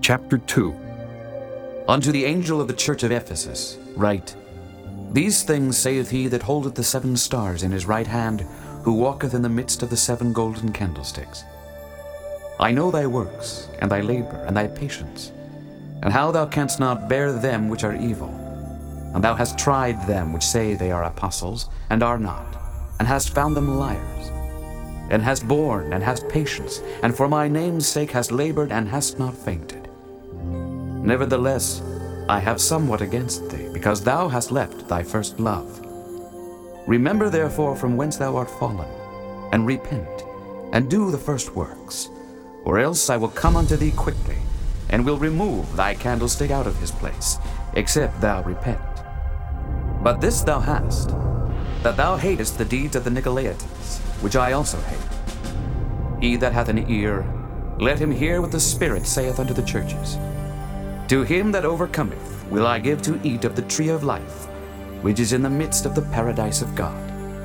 Chapter 2. Unto the angel of the church of Ephesus write, These things saith he that holdeth the 7 stars in his right hand, who walketh in the midst of the 7 golden candlesticks. I know thy works, and thy labor, and thy patience, and how thou canst not bear them which are evil. And thou hast tried them which say they are apostles, and are not, and hast found them liars. And hast borne, and hast patience, and for my name's sake hast labored, and hast not fainted. Nevertheless, I have somewhat against thee, because thou hast left thy first love. Remember therefore from whence thou art fallen, and repent, and do the first works, or else I will come unto thee quickly, and will remove thy candlestick out of his place, except thou repent. But this thou hast, that thou hatest the deeds of the Nicolaitans, which I also hate. He that hath an ear, let him hear what the Spirit saith unto the churches. To him that overcometh will I give to eat of the tree of life, which is in the midst of the paradise of God.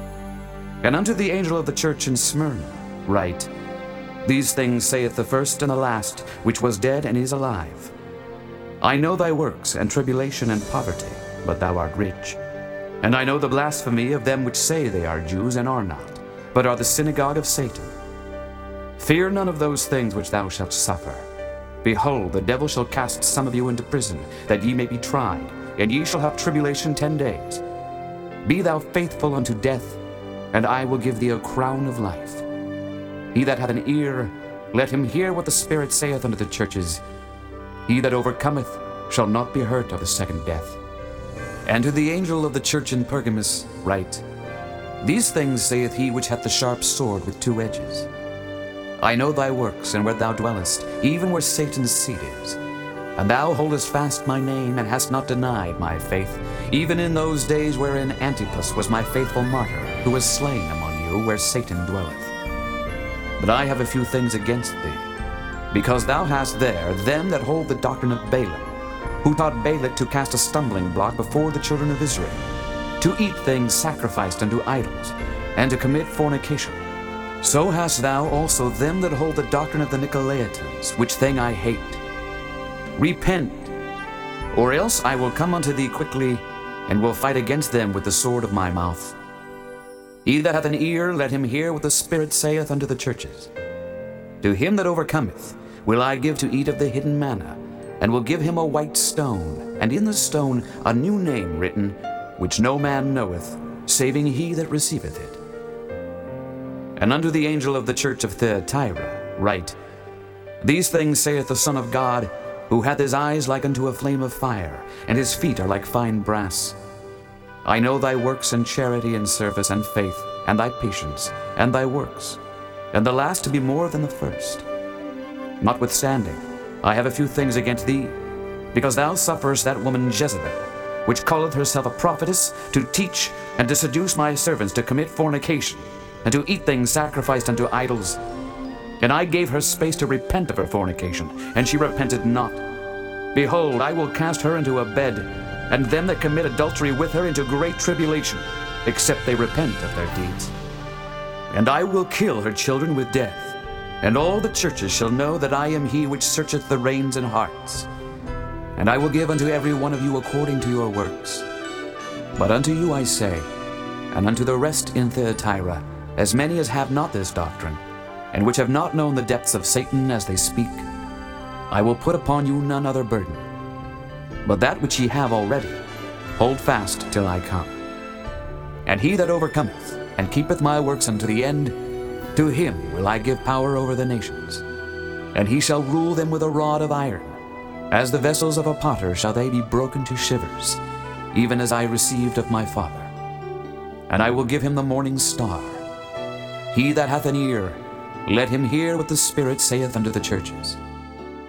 And unto the angel of the church in Smyrna write, These things saith the first and the last, which was dead and is alive. I know thy works, and tribulation and poverty, but thou art rich. And I know the blasphemy of them which say they are Jews and are not, but are the synagogue of Satan. Fear none of those things which thou shalt suffer. Behold, the devil shall cast some of you into prison, that ye may be tried, and ye shall have tribulation 10 days. Be thou faithful unto death, and I will give thee a crown of life. He that hath an ear, let him hear what the Spirit saith unto the churches. He that overcometh shall not be hurt of the second death. And to the angel of the church in Pergamos write, These things saith he which hath the sharp sword with 2 edges. I know thy works, and where thou dwellest, even where Satan's seat is. And thou holdest fast my name, and hast not denied my faith, even in those days wherein Antipas was my faithful martyr, who was slain among you where Satan dwelleth. But I have a few things against thee, because thou hast there them that hold the doctrine of Balaam, who taught Balak to cast a stumbling block before the children of Israel, to eat things sacrificed unto idols, and to commit fornication. So hast thou also them that hold the doctrine of the Nicolaitans, which thing I hate. Repent, or else I will come unto thee quickly, and will fight against them with the sword of my mouth. He that hath an ear, let him hear what the Spirit saith unto the churches. To him that overcometh will I give to eat of the hidden manna, and will give him a white stone, and in the stone a new name written, which no man knoweth, saving he that receiveth it. And unto the angel of the church of Thyatira write, These things saith the Son of God, who hath his eyes like unto a flame of fire, and his feet are like fine brass. I know thy works, and charity, and service, and faith, and thy patience, and thy works, and the last to be more than the first. Notwithstanding, I have a few things against thee, because thou sufferest that woman Jezebel, which calleth herself a prophetess, to teach and to seduce my servants to commit fornication, and to eat things sacrificed unto idols. And I gave her space to repent of her fornication, and she repented not. Behold, I will cast her into a bed, and them that commit adultery with her into great tribulation, except they repent of their deeds. And I will kill her children with death, and all the churches shall know that I am he which searcheth the reins and hearts. And I will give unto every one of you according to your works. But unto you I say, and unto the rest in Thyatira, as many as have not this doctrine, and which have not known the depths of Satan as they speak, I will put upon you none other burden. But that which ye have already, hold fast till I come. And he that overcometh, and keepeth my works unto the end, to him will I give power over the nations. And he shall rule them with a rod of iron. As the vessels of a potter shall they be broken to shivers, even as I received of my Father. And I will give him the morning star. He that hath an ear, let him hear what the Spirit saith unto the churches.